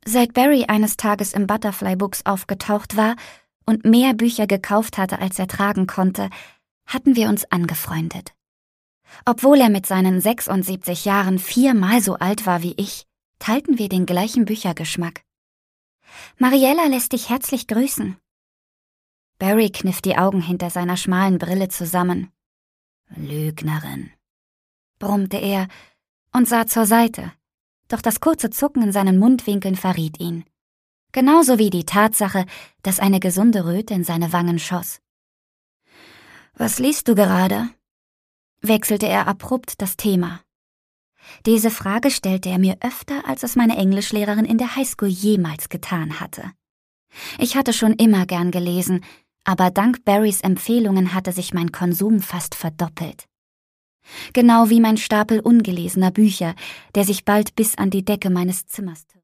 Seit Barry eines Tages im Butterfly Books aufgetaucht war und mehr Bücher gekauft hatte, als er tragen konnte, hatten wir uns angefreundet. Obwohl er mit seinen 76 Jahren 4-mal so alt war wie ich, teilten wir den gleichen Büchergeschmack. »Mariella lässt dich herzlich grüßen.« Barry kniff die Augen hinter seiner schmalen Brille zusammen. »Lügnerin«, brummte er und sah zur Seite, doch das kurze Zucken in seinen Mundwinkeln verriet ihn. Genauso wie die Tatsache, dass eine gesunde Röte in seine Wangen schoss. »Was liest du gerade?« wechselte er abrupt das Thema. Diese Frage stellte er mir öfter, als es meine Englischlehrerin in der Highschool jemals getan hatte. Ich hatte schon immer gern gelesen, aber dank Barrys Empfehlungen hatte sich mein Konsum fast verdoppelt. Genau wie mein Stapel ungelesener Bücher, der sich bald bis an die Decke meines Zimmers